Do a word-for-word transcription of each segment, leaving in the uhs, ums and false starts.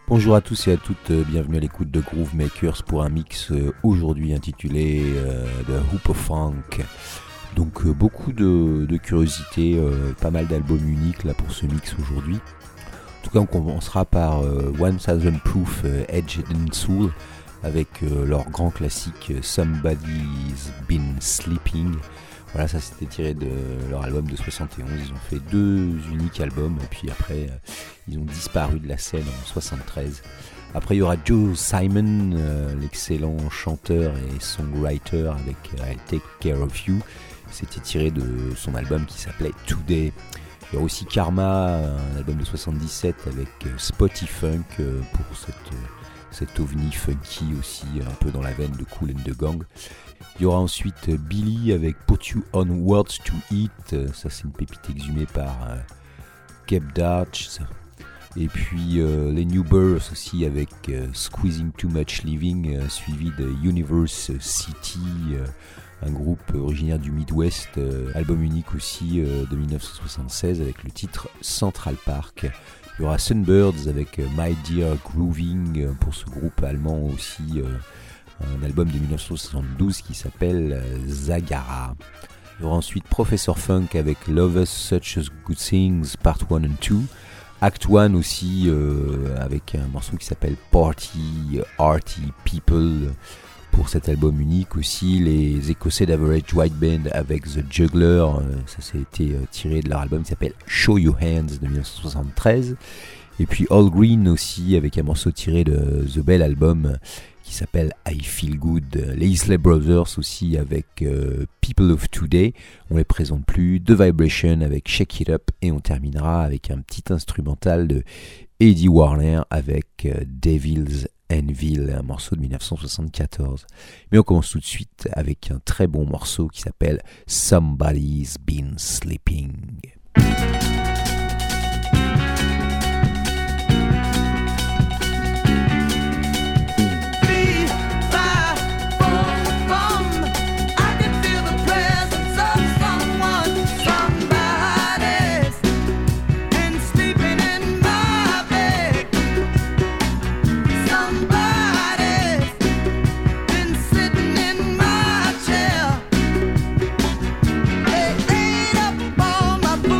Bonjour à tous et à toutes, bienvenue à l'écoute de Groove Makers pour un mix aujourd'hui intitulé euh, The Hoop of Funk. Donc euh, beaucoup de, de curiosités, euh, pas mal d'albums uniques là pour ce mix aujourd'hui. En tout cas on commencera par euh, One Thousand Proof euh, Edge and Soul avec euh, leur grand classique Somebody's Been Sleeping. Voilà, ça c'était tiré de leur album de soixante et onze, ils ont fait deux uniques albums et puis après euh, ils ont disparu de la scène en soixante-treize. Après il y aura Joe Simon, euh, l'excellent chanteur et songwriter avec euh, I'll Take Care of You, c'était tiré de son album qui s'appelait Today. Il y aura aussi Karma, un album de soixante-dix-sept avec euh, Spotty Funk euh, pour cette, euh, cette ovni funky aussi un peu dans la veine de Kool and the Gang. Il y aura ensuite Billy avec Put You On Words to Eat, ça c'est une pépite exhumée par euh, Gabe Dutch. Et puis euh, les New Births aussi avec euh, Squeezing Too Much Living, euh, suivi de Universe City, euh, un groupe originaire du Midwest, euh, album unique aussi euh, de dix-neuf cent soixante-seize avec le titre Central Park. Il y aura Sunbirds avec euh, My Dear Grooving euh, pour ce groupe allemand aussi, euh, un album de dix-neuf cent soixante-douze qui s'appelle euh, Zagara. Il y aura ensuite Professor Funk avec Love Us Such as Good Things Part un and deux. Act un aussi euh, avec un morceau qui s'appelle Party Arty People pour cet album unique aussi. Les Écossais d'Average White Band avec The Juggler, euh, ça c'était euh, tiré de leur album qui s'appelle Show Your Hands de dix-neuf cent soixante-treize. Et puis All Green aussi avec un morceau tiré de The Bell Album qui s'appelle I Feel Good. Les Isley Brothers aussi avec euh, People of Today, on les présente plus. The Vibration avec Shake It Up et on terminera avec un petit instrumental de Eddie Warner avec euh, Devil's Anvil, un morceau de dix-neuf cent soixante-quatorze. Mais on commence tout de suite avec un très bon morceau qui s'appelle Somebody's Been Sleeping. My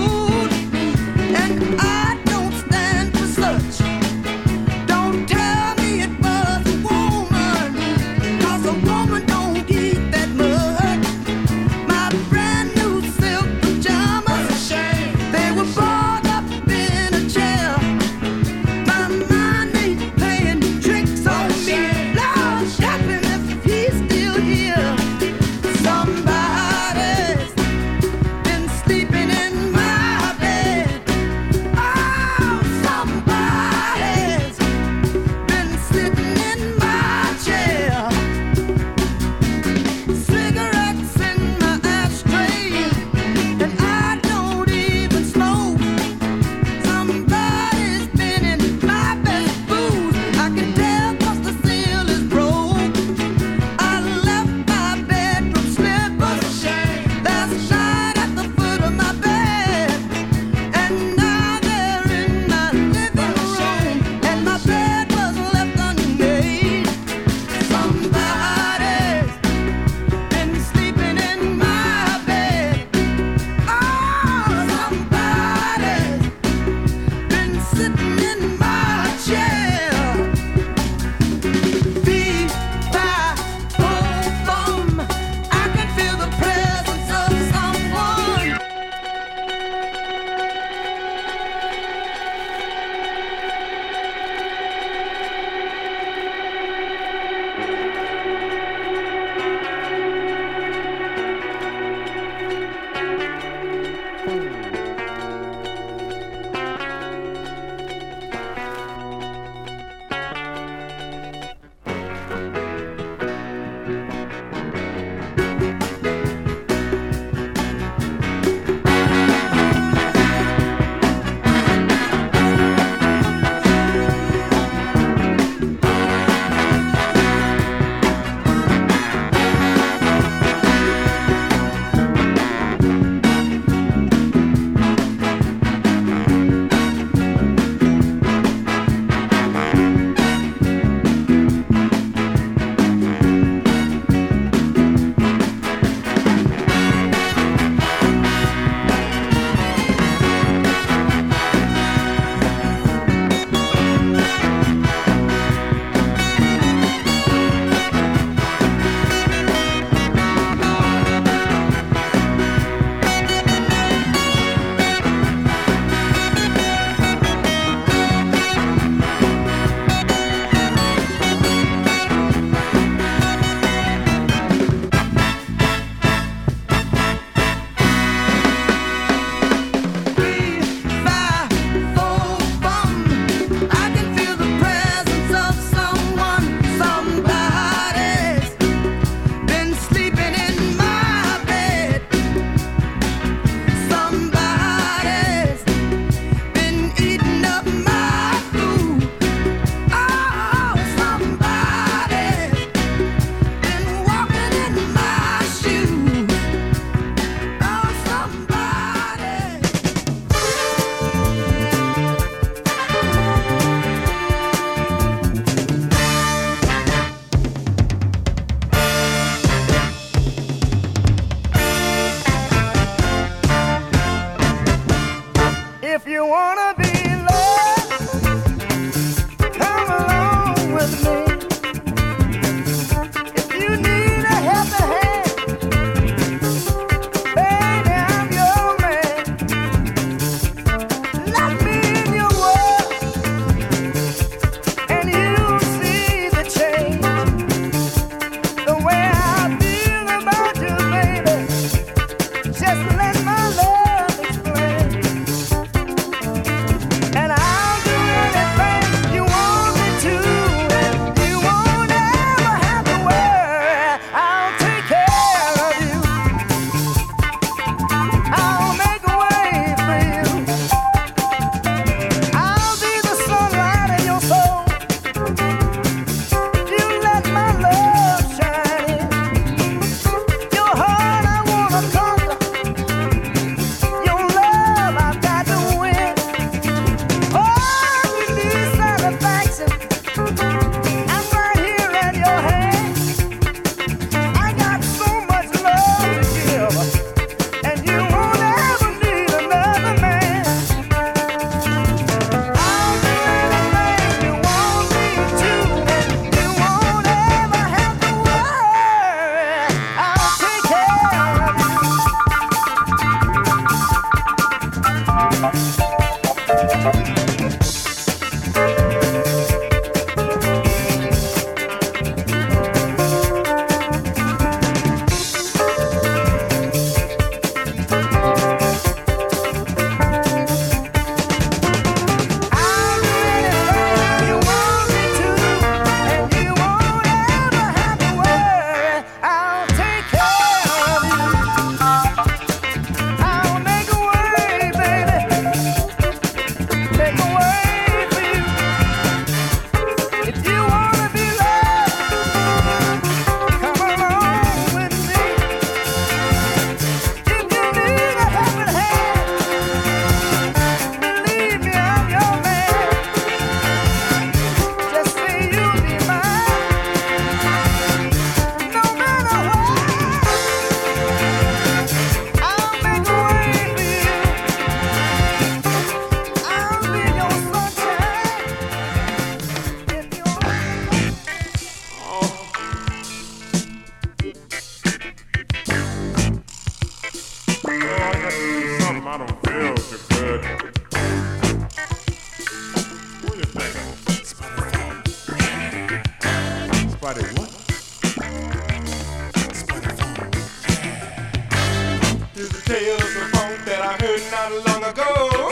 happened not long ago.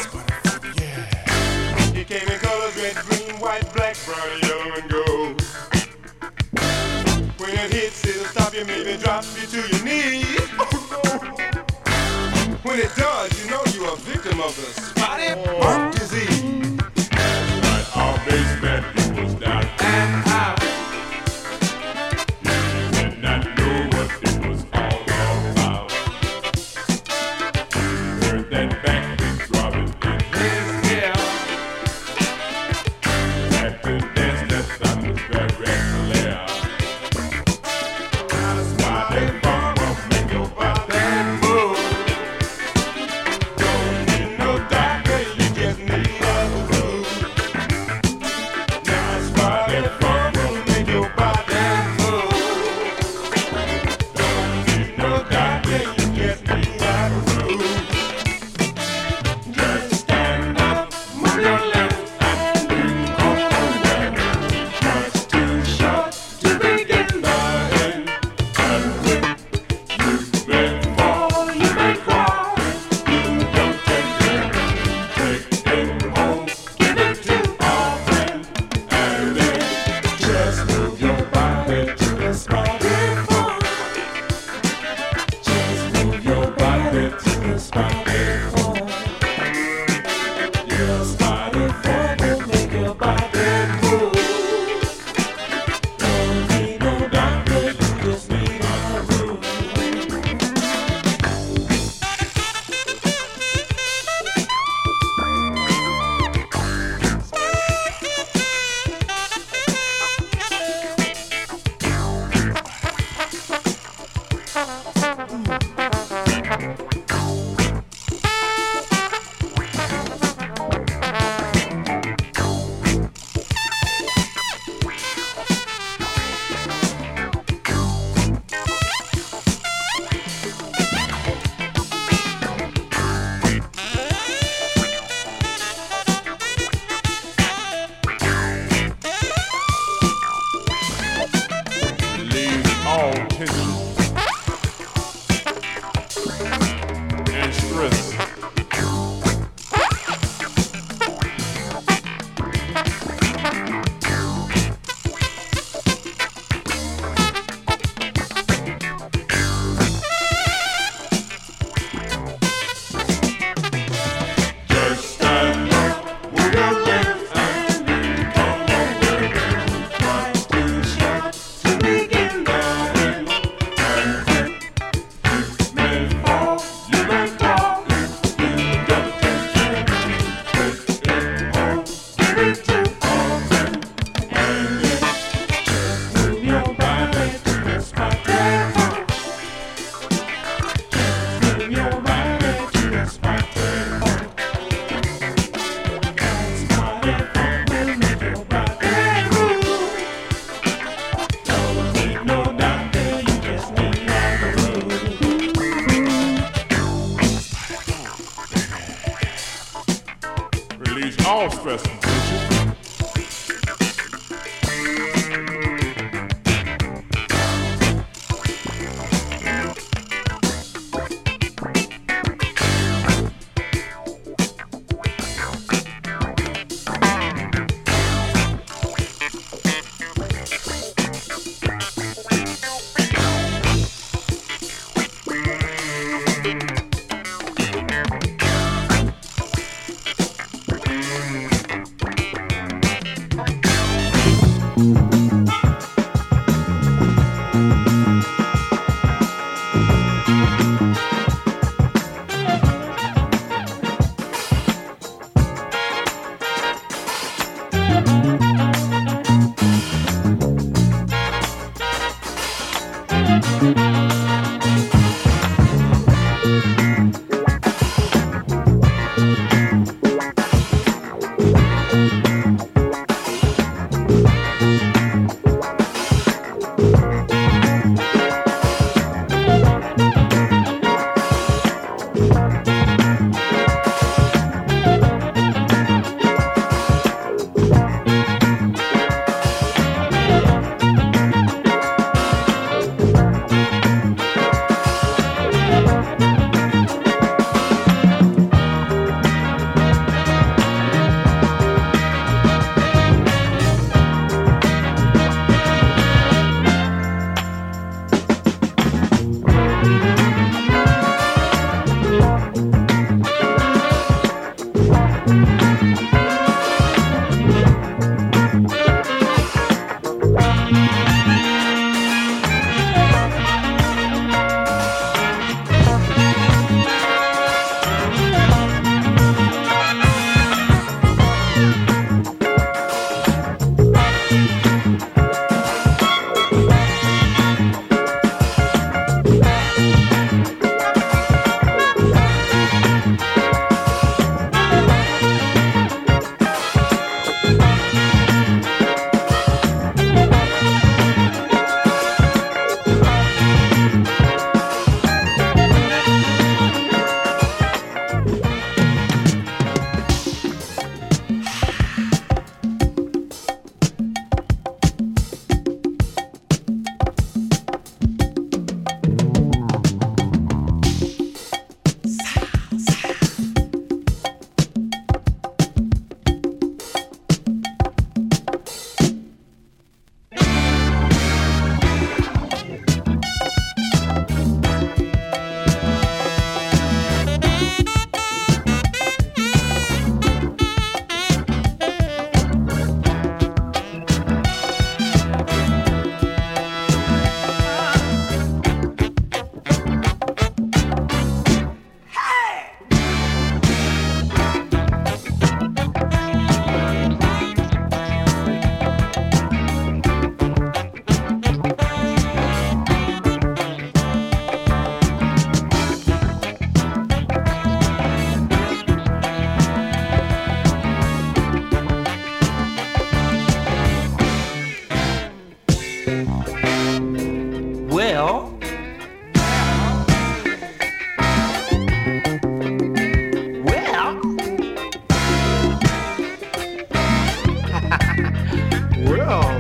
He came in colors red, green, white, black, brown, yellow, and gold. When it hits, it'll stop you, maybe drop you to your knees. Oh no! When it does, you know you're a victim of the spotted heart disease. That's right, our basement he was down and out. He did not know what it was all about. He heard that back beat throbbing in his ear. At the dance, that sound was very clear. Now the spotted funk will make your body move. Don't need no doctor, you just need a groove. Now the spotted funk will make your body move. Don't need no doctor, you just need a groove. Just stand up, move your lips, and drink off the well. Much too short to begin the end. And quick, you may fall, you may crawl. You don't take it, take it home, give it to a friend. And then just move your body to the spotted funk. Just move your body to the spotted funk. Your spotted funk will make your body move. Don't need no doctor, you just need a groove. Release all tension and stress. Just stand up, move your lips, and then come over. Much too short to begin the end. And quick, you may fall, you may fall. You don't take it, take it home, give it to a friend. And then just move your body to the spotted funk. Just move your body to the spotted funk. Spotted funk will make your body move. Don't need no doctor, you just need a groove. Release all stress and tension. Well, well, well.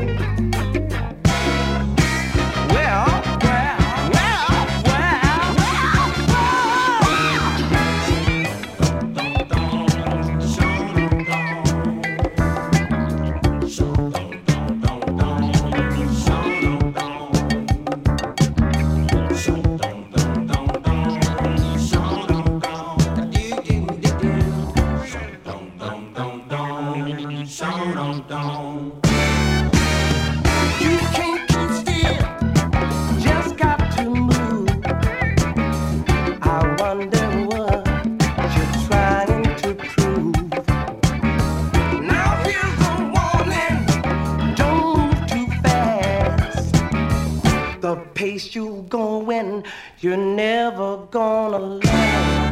Pace you going, you're never gonna last.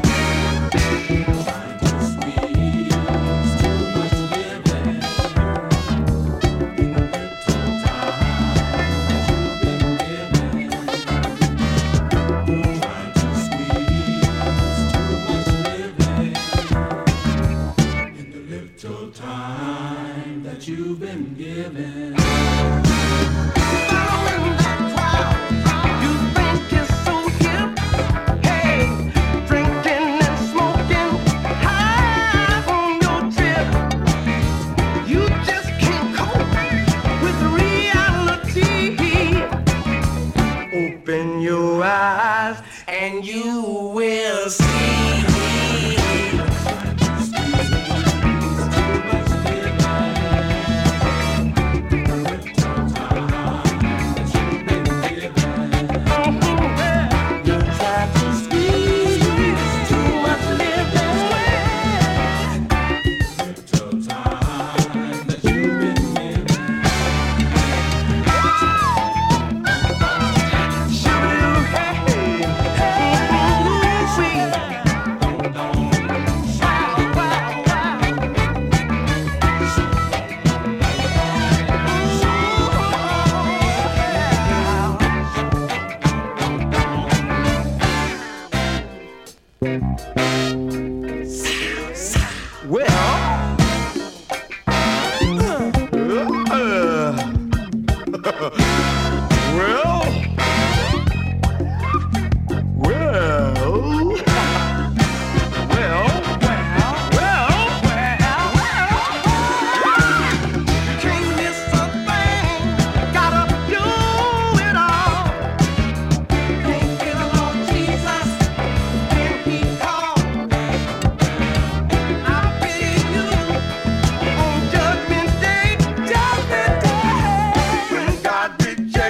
You've been given. Following the crowd, you think you're so hip. Hey, drinking and smoking, high on your trip. You just can't cope with reality. Open your eyes and you will see. Judgment day, when God rejects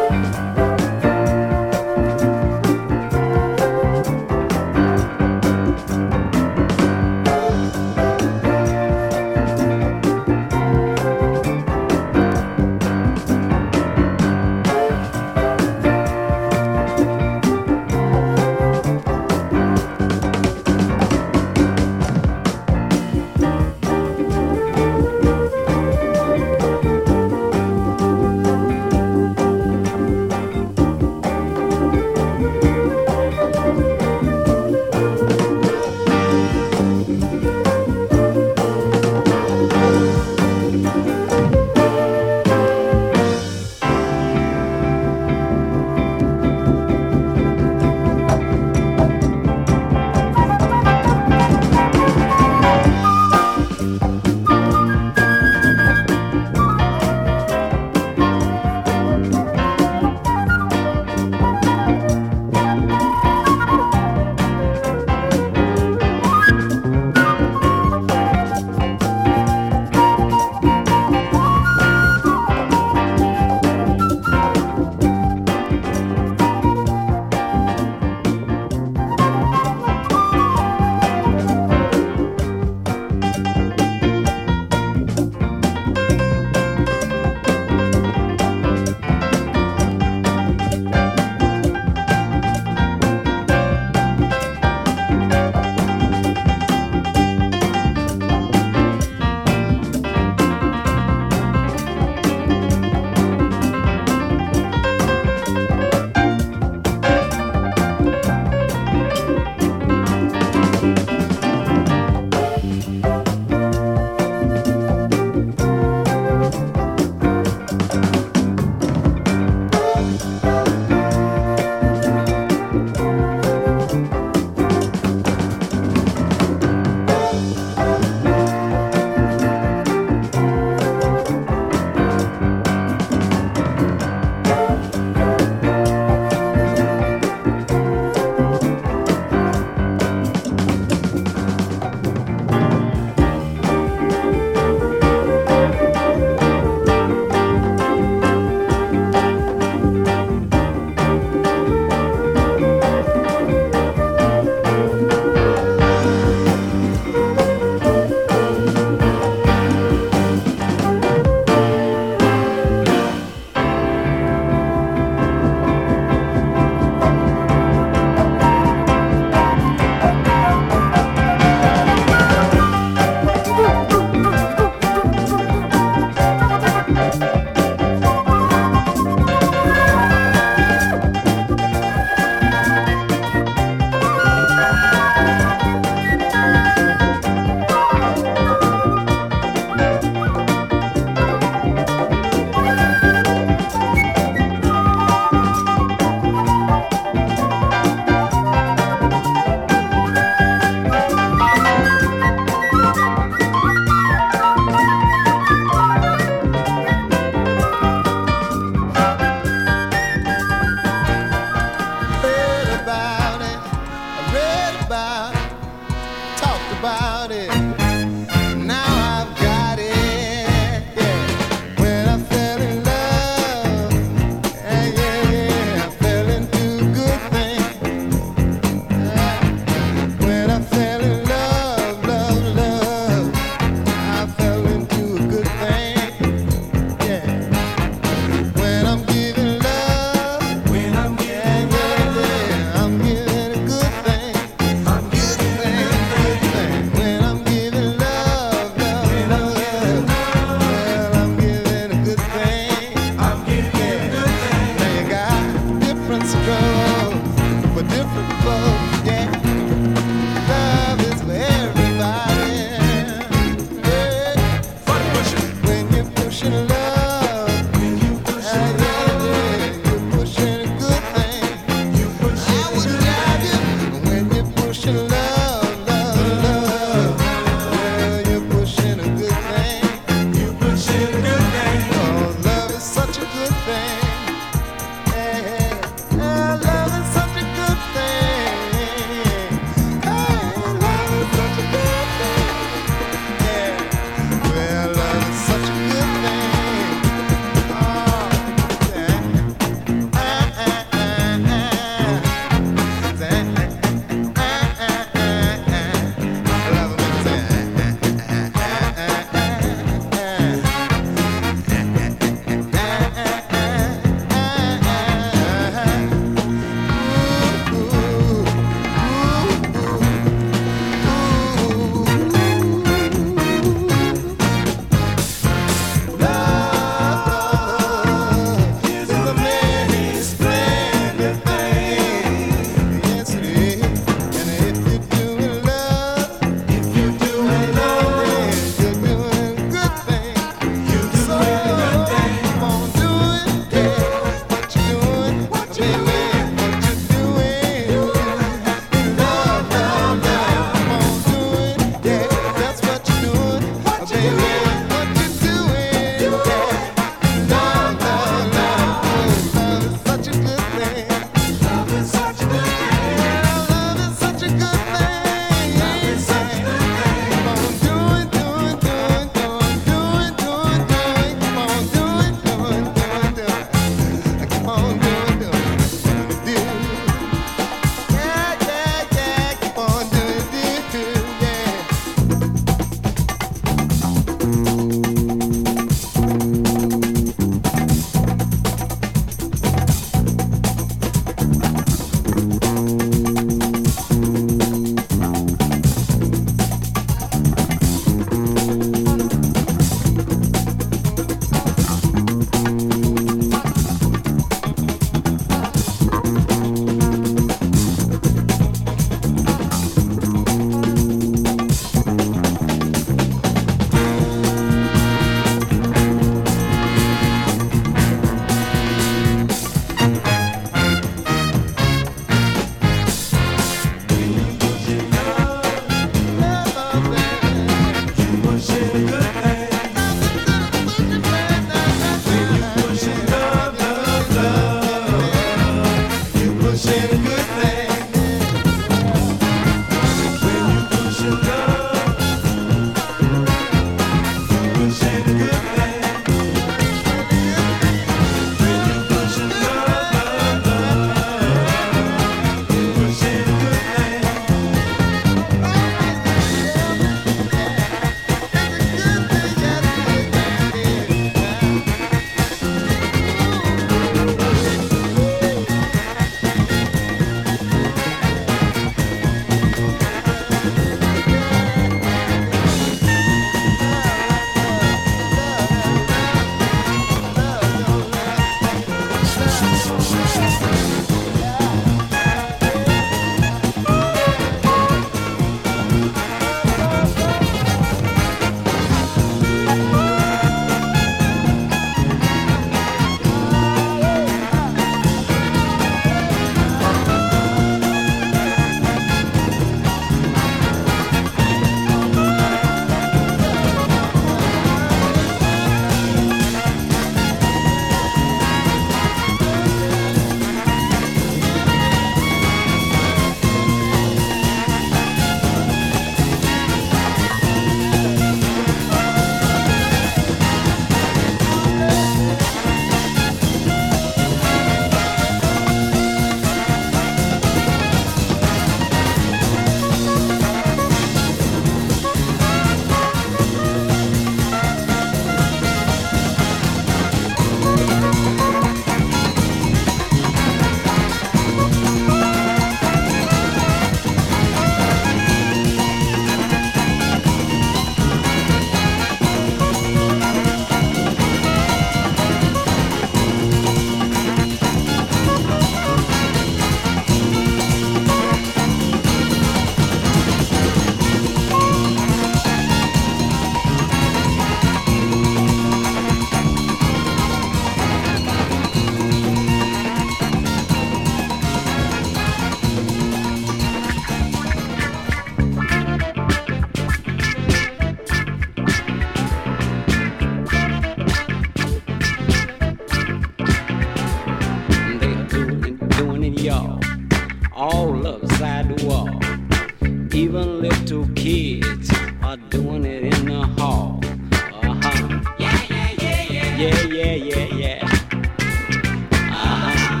all upside the wall. Even little kids are doing it in the hall. Uh-huh. Yeah, yeah, yeah, yeah. Yeah, yeah, yeah, yeah. Uh-huh.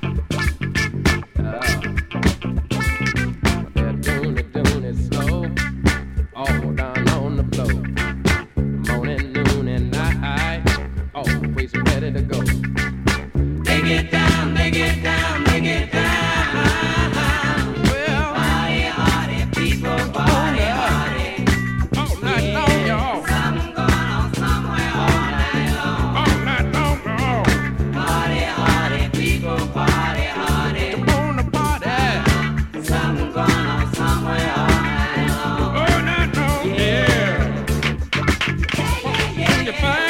Uh, they're doing it, doing it slow. All down on the floor. Morning, noon, and night. Always ready to go. They get down, they get down, they get down. Well, party, hardy, people, party, hardy. All night yeah. long, y'all. Something going on somewhere all night long. All night long, y'all. Party, hardy, people, party, hardy. Come on the party. Something going on somewhere all night long. All night long, yeah. yeah. yeah, yeah, yeah, yeah.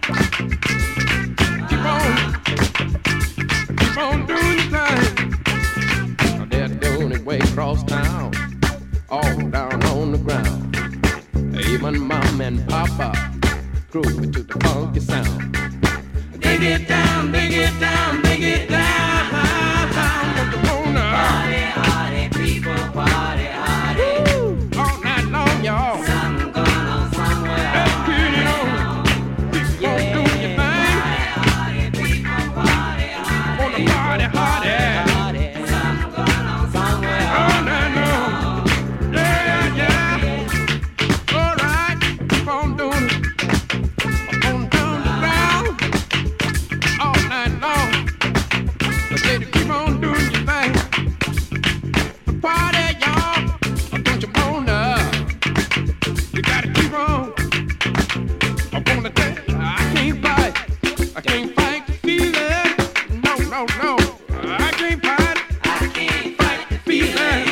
Keep on. Keep on doing your thing. Now they're doing it way across town, all down on the ground. Even mom and papa grooving to the funky sound. They get down, they get down, they get down. Party, hardy, people, party, hardy. Woo! All night long, y'all. Something going on somewhere. Let's get it on. Keep on doing your thing. Party, people, party, hardy. On the party, hardy. Something going on somewhere. All night long. Yeah, yeah. All right, keep on doing it. Up on down the ground. All night long. I said keep on doing your thing. The party, y'all. Don't you wanna? You gotta keep on. I'm gonna tell you, I can't fight. I can't fight the feeling. No, no, no. I can't fight it. I can't fight the feeling.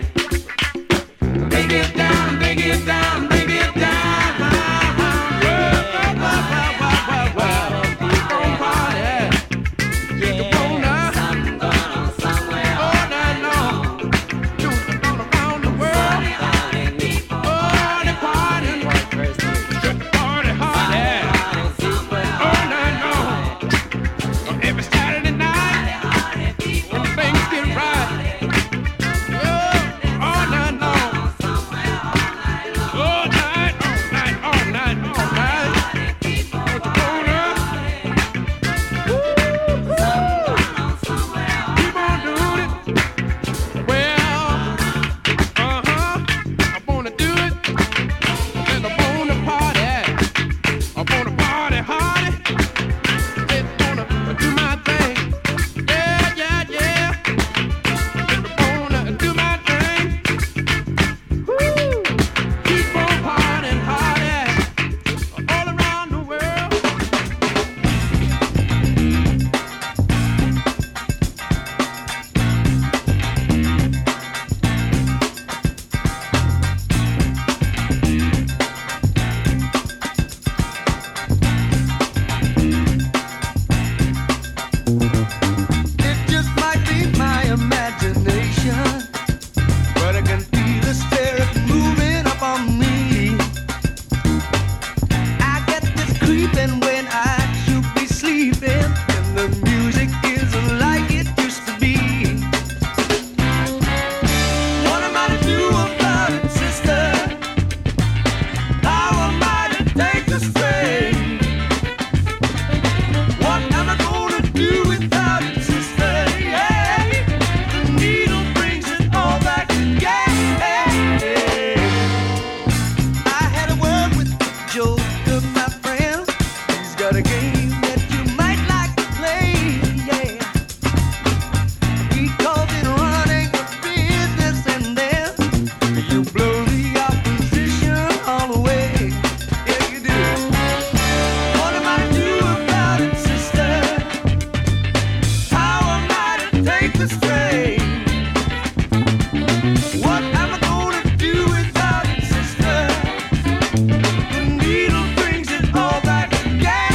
They get down, they get down, they get down. Well, well, well, well, well, well. Keep on party. You wanna? Something going on somewhere all night long. Doing it all around the world. Oh, they partying. Get the party hardy. All night long. Every Saturday night. When things get right. Oh, all night long. All night, all night, all night, all night. Don't you wanna? Woo! Keep on doing it. Well, uh-huh. I'm gonna do it. And I'm gonna party. I'm gonna party hardy. Just gonna do my thing. Yeah, yeah, yeah. I'm gonna do my thing. Woo! Keep on partying hardy. All around the world. It just might be my imagination, but I can feel the spirit moving up on me. I get this creeping when I should be sleeping, and the music isn't like it used to be. What am I to do about it, sister? How am I to take the strain? What am I gonna do without it, sister? Yeah, the needle brings it all back again. I had a word with Joker, my friend. He's got a game that you might like to play. Yeah, he calls it running a business, and then you blow the opposition all away. Yeah, you do. What am I to do about it, sister? How am I to take the strain? What am I gonna do without it, sister? The needle brings it all back again.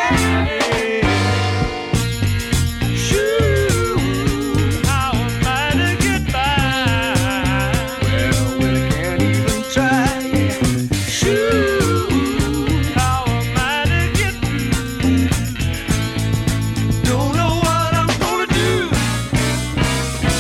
Shoo, how am I to get by? Well, when I can't even try. Shoo, how am I to get through? Don't know what I'm gonna do.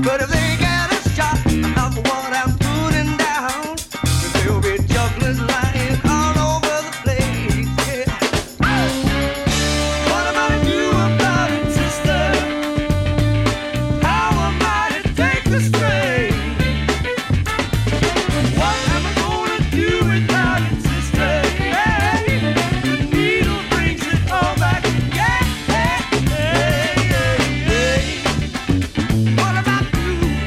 But if they get a shot of what I'm putting down, there'll be jugglers lying all over the place. Yeah. What am I to do about it, sister? How am I to take the strain? What am I gonna do without it, sister? Yeah. The needle brings it all back. Yeah, yeah, yeah, yeah. What am I to do?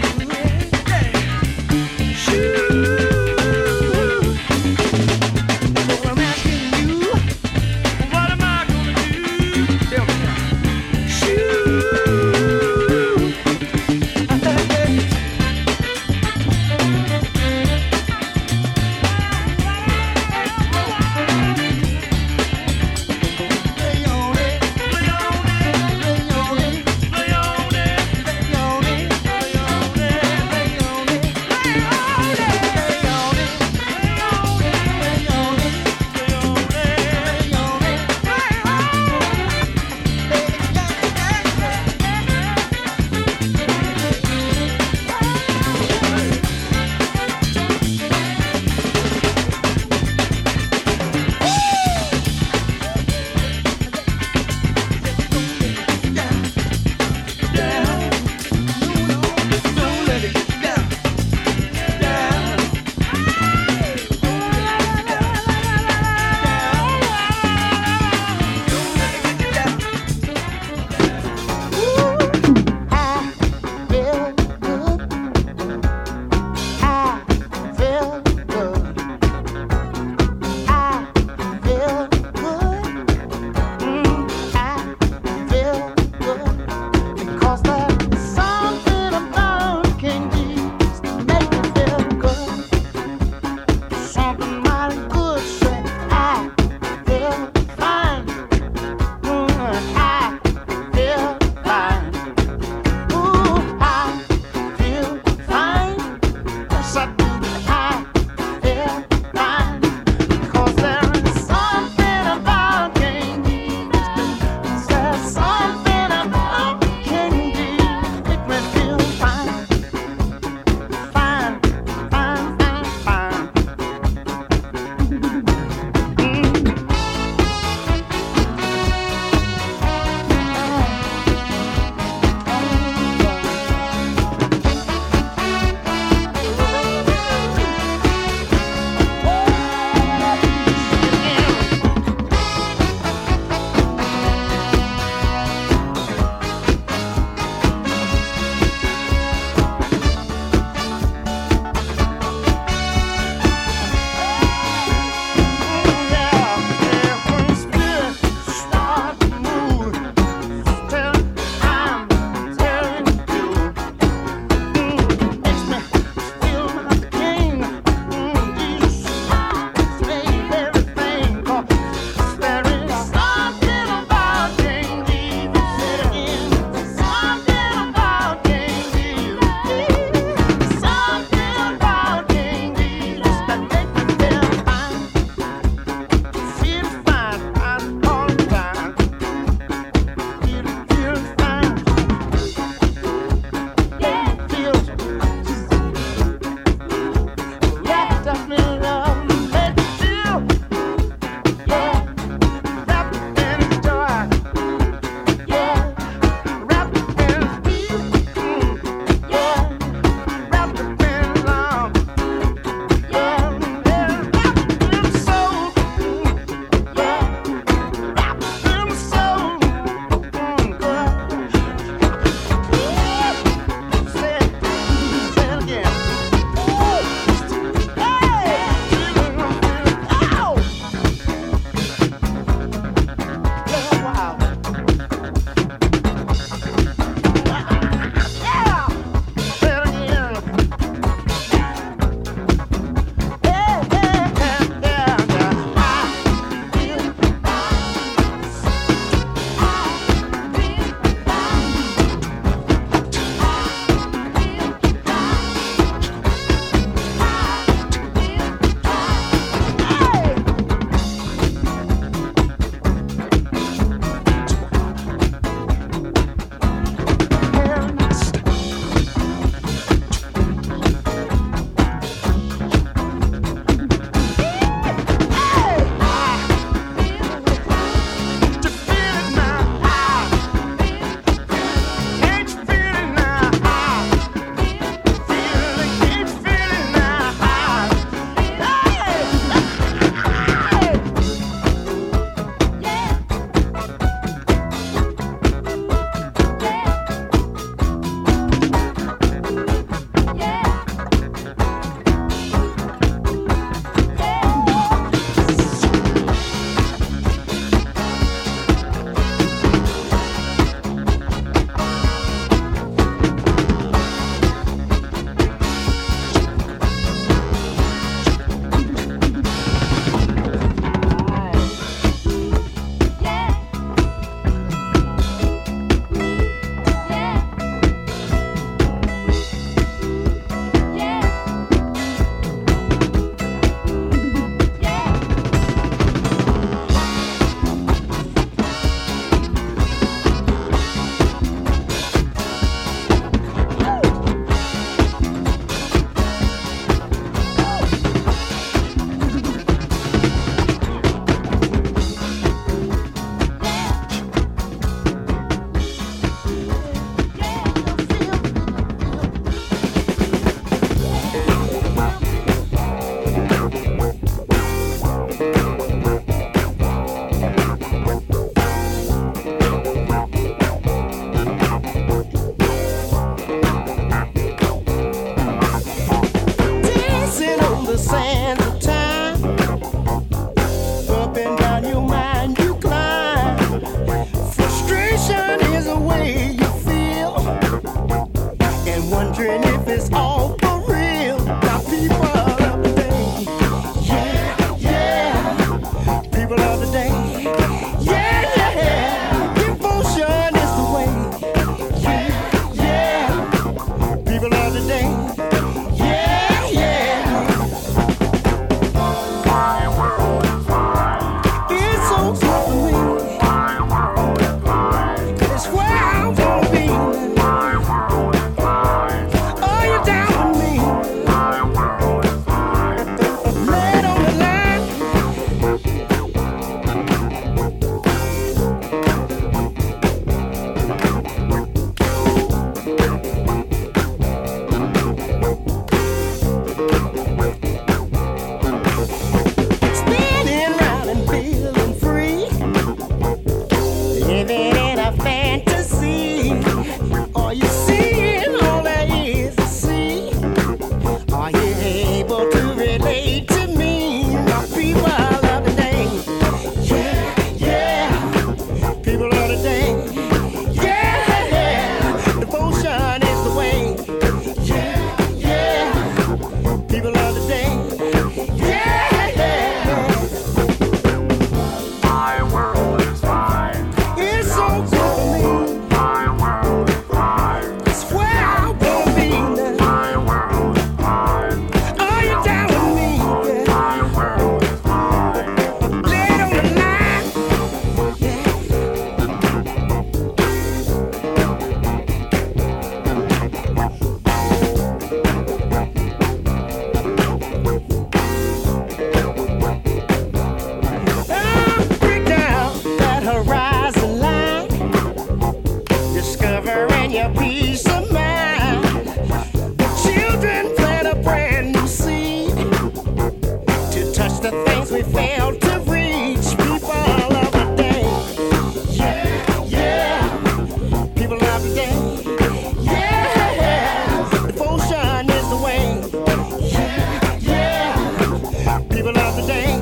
you peace of mind. The children plant a brand new seed to touch the things we failed to reach. People of the day, yeah, yeah. People of the day, yeah. Devotion is the way, yeah, yeah. People of the day.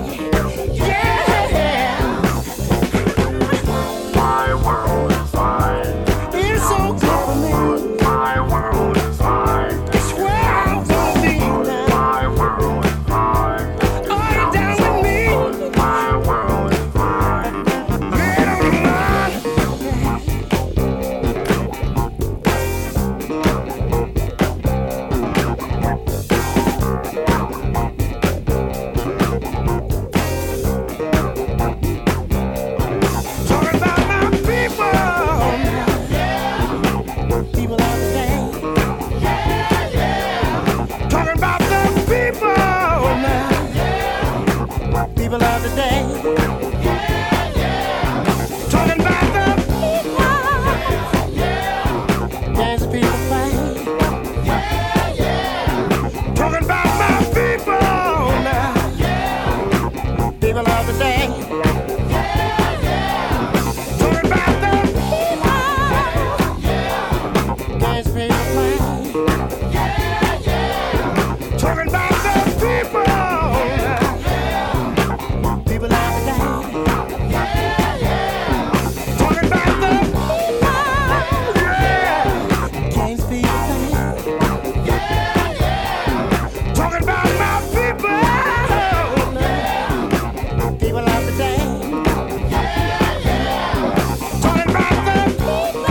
My world is fine. It's so good for me. My world is fine. It's where I'm gonna be now. My world is fine. Are you down with me? My world is fine. Lay it on the line. Talking about my people. People of the day. Talking about the people now. People of the day. Talking about the people. There's the people fight. Talking about my people now. People of the day. Talking about the people. There's the people fight. Talking about the people. People of the day. Talking about the people. King's people fight. Talking about my people. People of the day. Talking about the people.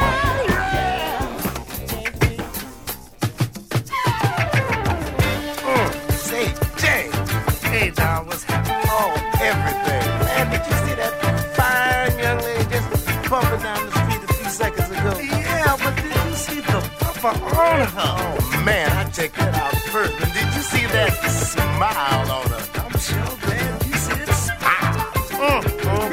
Say, Jay. Hey, Don, what's happening? Oh, everything. Man, did you see that fine young lady just bumping down the street a few seconds ago? Yeah, but did you see the bumper on her? Oh, man, I checked that out first. And did you see that smile on her? I'm sure glad you see the smile. Mm, mm.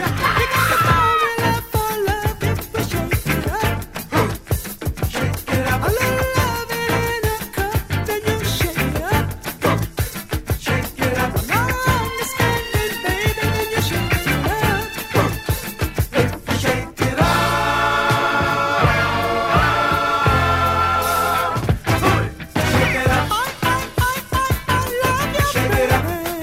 Shake it up.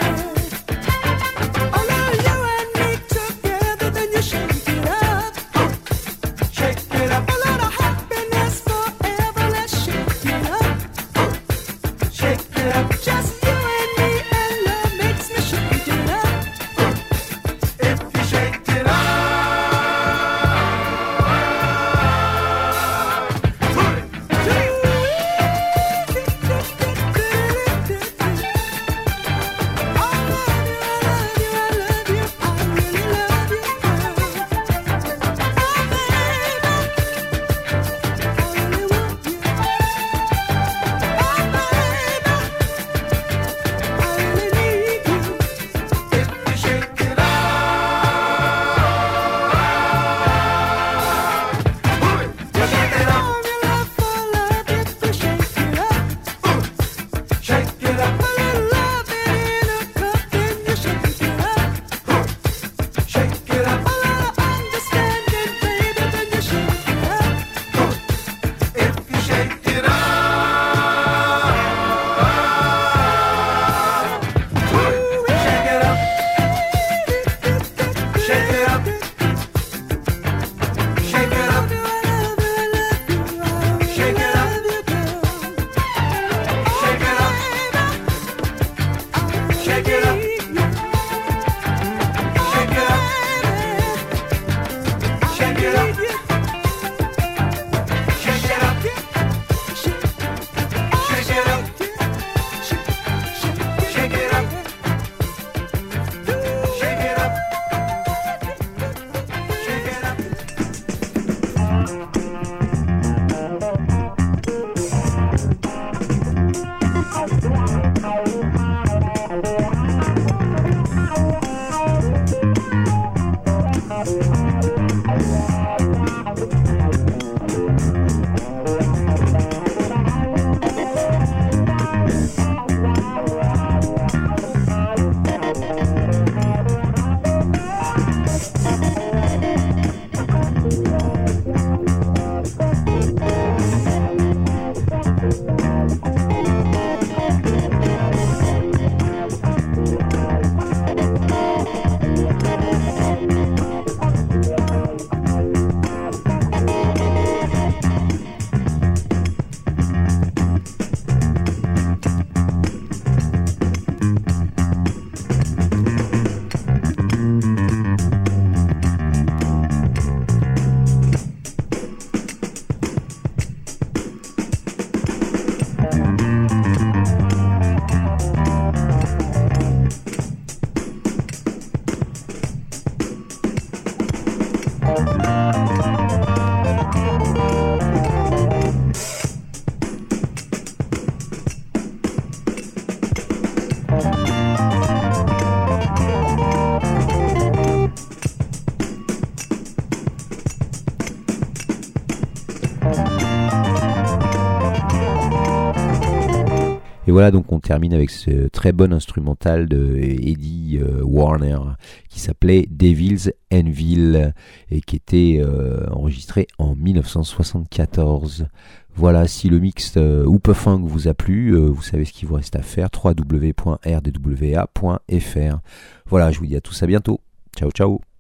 Et voilà, donc on termine avec ce très bon instrumental de Eddie euh, Warner qui s'appelait Devil's Anvil et qui était euh, enregistré en dix-neuf cent soixante-quatorze. Voilà, si le mix euh, Hoop-Funk vous a plu, euh, vous savez ce qu'il vous reste à faire, w w w point r d w a point f r. Voilà, je vous dis à tous à bientôt. Ciao, ciao.